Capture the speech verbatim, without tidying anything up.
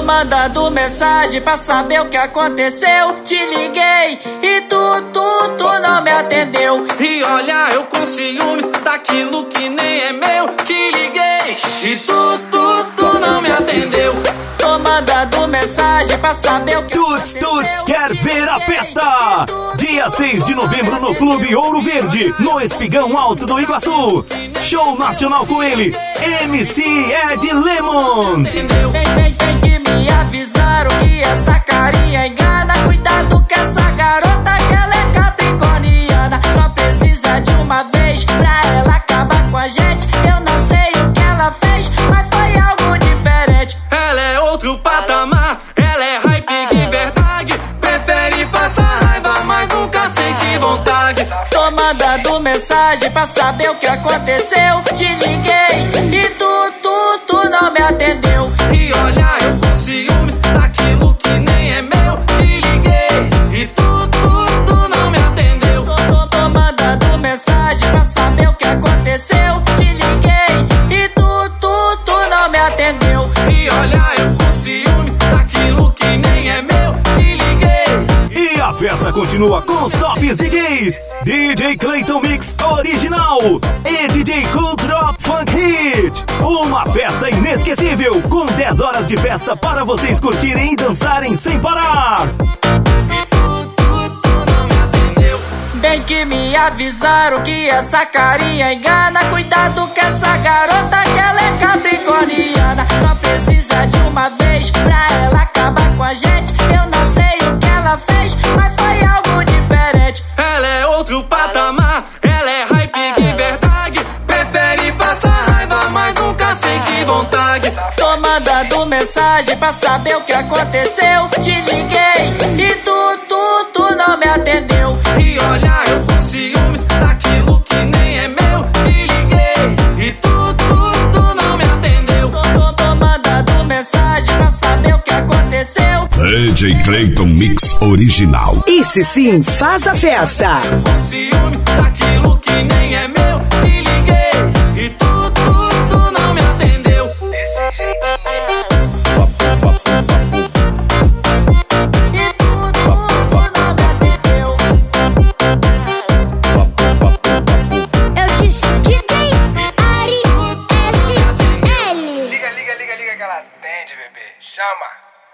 mandando mensagem pra saber o que aconteceu. Te liguei e tu, tu, tu não me atendeu. E olha, eu com ciúmes daquilo que nem é meu. Te liguei e tu, tu, tu não me atendeu. Tô mandando mensagem pra saber o que Tuts, aconteceu. Tuts quer ver a festa. Dia seis de novembro no Clube Ouro Verde, no Espigão Alto do Iguaçu. Show nacional com ele, M C Ed Lemon. Tem, tem, tem que me avisaram que essa carinha engana. Cuidado com essa garota que ela é capricorniana. Só precisa de uma vez pra ela acabar com a gente. Eu não sei o que ela fez, mas foi algo diferente. Ela é outro patamar, ela é hype de verdade. Prefere passar raiva, mas nunca sente vontade. Tô mandando mensagem pra saber o que aconteceu. Te liguei e tu, tu, tu não me atendeu. E olha, eu com ciúmes daquilo que nem é meu. Te liguei e tu, tu, tu não me atendeu. Tô, tô, tô mandando mensagem pra saber o que aconteceu. Te liguei e tu, tu, tu não me atendeu. E olha, eu com ciúmes daquilo que nem é meu. Te liguei. E a festa continua com os tops D Js. D J Clayton Mix Original e D J Cool Drop Funk Hit. Uma festa inesquecível, com dez horas de festa para vocês curtirem e dançarem sem parar. E tu, tu, tu não me atendeu. Bem que me avisaram que essa carinha engana. Cuidado com essa garota que ela é capricorniana. Só precisa de uma vez pra ela acabar com a gente. Eu não sei o que ela fez, mas foi algo diferente. Ela é outro patamar, ela é hype de verdade. Prefere passar raiva, mas nunca sente vontade. Tô mandando mensagem pra saber o que aconteceu. Te liguei e tu, tu, tu não me atendeu. E olha, eu com ciúmes daquilo que nem é meu. Te liguei e tu, tu, tu não me atendeu. Tô, tô, tô mandando mensagem pra saber o que aconteceu. D J Clayton Mix Original. Esse sim faz a festa. Com ciúmes